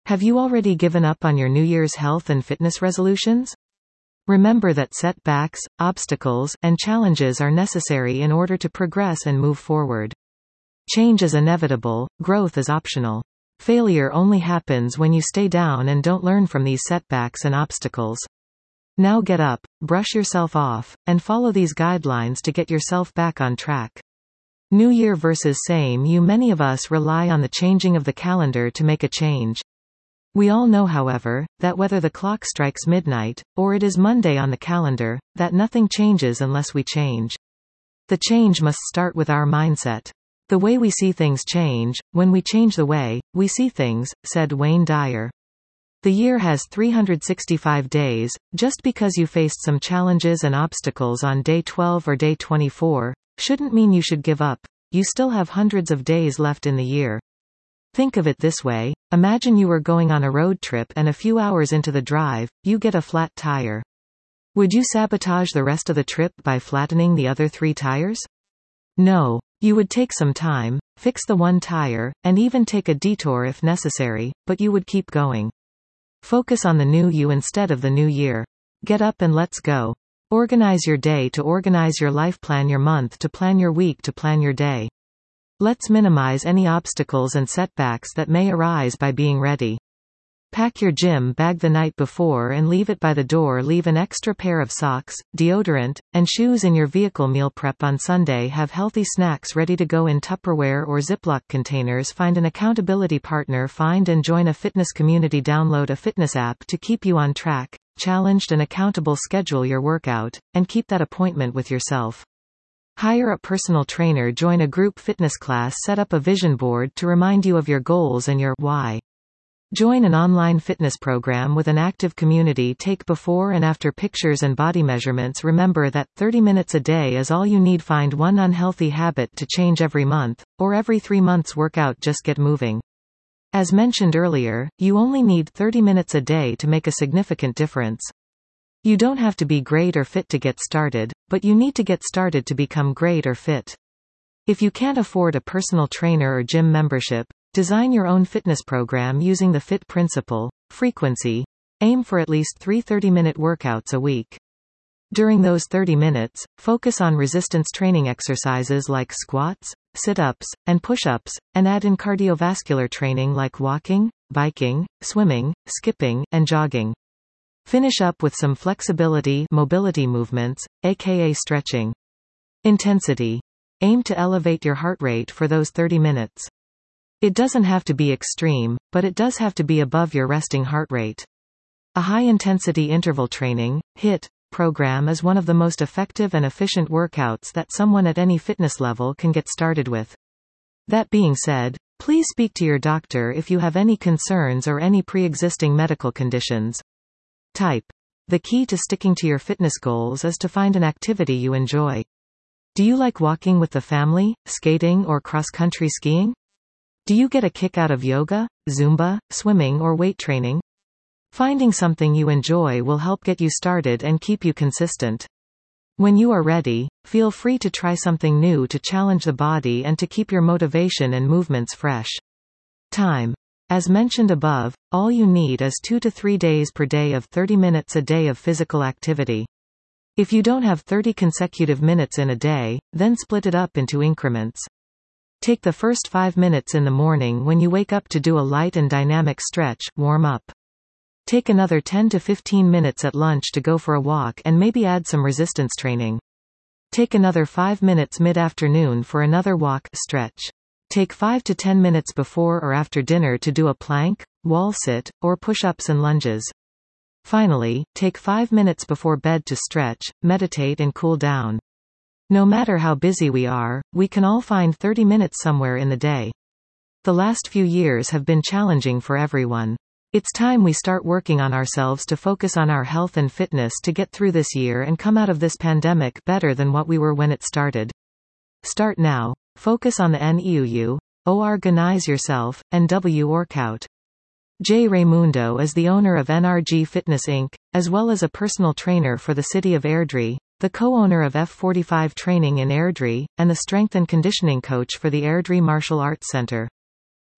Have you already given up on your New Year's health and fitness resolutions? Remember that setbacks, obstacles, and challenges are necessary in order to progress and move forward. Change is inevitable, growth is optional. Failure only happens when you stay down and don't learn from these setbacks and obstacles. Now get up, brush yourself off, and follow these guidelines to get yourself back on track. New Year versus same you. Many of us rely on the changing of the calendar to make a change. We all know, however, that whether the clock strikes midnight, or it is Monday on the calendar, that nothing changes unless we change. The change must start with our mindset. The way we see things change, when we change the way we see things, said Wayne Dyer. The year has 365 days. Just because you faced some challenges and obstacles on day 12 or day 24, shouldn't mean you should give up. You still have hundreds of days left in the year. Think of it this way. Imagine you were going on a road trip and a few hours into the drive, you get a flat tire. Would you sabotage the rest of the trip by flattening the other 3 tires? No. You would take some time, fix the one tire, and even take a detour if necessary, but you would keep going. Focus on the new you instead of the new year. Get up and let's go. Organize your day to organize your life, plan your month to plan your week to plan your day. Let's minimize any obstacles and setbacks that may arise by being ready. Pack your gym bag the night before and leave it by the door. Leave an extra pair of socks, deodorant, and shoes in your vehicle. Meal prep on Sunday. Have healthy snacks ready to go in Tupperware or Ziploc containers. Find an accountability partner. Find and join a fitness community. Download a fitness app to keep you on track, challenged and accountable. Schedule your workout, and keep that appointment with yourself. Hire a personal trainer. Join a group fitness class. Set up a vision board to remind you of your goals and your why. Join an online fitness program with an active community. Take before and after pictures and body measurements. Remember that 30 minutes a day is all you need. Find one unhealthy habit to change every month, or every 3 months. Workout. Just get moving. As mentioned earlier, you only need 30 minutes a day to make a significant difference. You don't have to be great or fit to get started, but you need to get started to become great or fit. If you can't afford a personal trainer or gym membership, design your own fitness program using the FIT principle. Frequency. Aim for at least 3 30-minute workouts a week. During those 30 minutes, focus on resistance training exercises like squats, sit-ups, and push-ups, and add in cardiovascular training like walking, biking, swimming, skipping, and jogging. Finish up with some flexibility, mobility movements, aka stretching. Intensity. Aim to elevate your heart rate for those 30 minutes. It doesn't have to be extreme, but it does have to be above your resting heart rate. A high-intensity interval training, HIIT, program is one of the most effective and efficient workouts that someone at any fitness level can get started with. That being said, please speak to your doctor if you have any concerns or any pre-existing medical conditions. Type. The key to sticking to your fitness goals is to find an activity you enjoy. Do you like walking with the family, skating, or cross-country skiing? Do you get a kick out of yoga, Zumba, swimming, or weight training? Finding something you enjoy will help get you started and keep you consistent. When you are ready, feel free to try something new to challenge the body and to keep your motivation and movements fresh. Time. As mentioned above, all you need is 2 to 3 days per day of 30 minutes a day of physical activity. If you don't have 30 consecutive minutes in a day, then split it up into increments. Take the first 5 minutes in the morning when you wake up to do a light and dynamic stretch, warm up. Take another 10 to 15 minutes at lunch to go for a walk and maybe add some resistance training. Take another 5 minutes mid-afternoon for another walk, stretch. Take 5 to 10 minutes before or after dinner to do a plank, wall sit, or push-ups and lunges. Finally, take 5 minutes before bed to stretch, meditate and cool down. No matter how busy we are, we can all find 30 minutes somewhere in the day. The last few years have been challenging for everyone. It's time we start working on ourselves to focus on our health and fitness to get through this year and come out of this pandemic better than what we were when it started. Start now. Focus on the NEUU, organize yourself, and workout. Jay Raimundo is the owner of NRG Fitness Inc., as well as a personal trainer for the city of Airdrie, the co-owner of F45 Training in Airdrie, and the strength and conditioning coach for the Airdrie Martial Arts Center.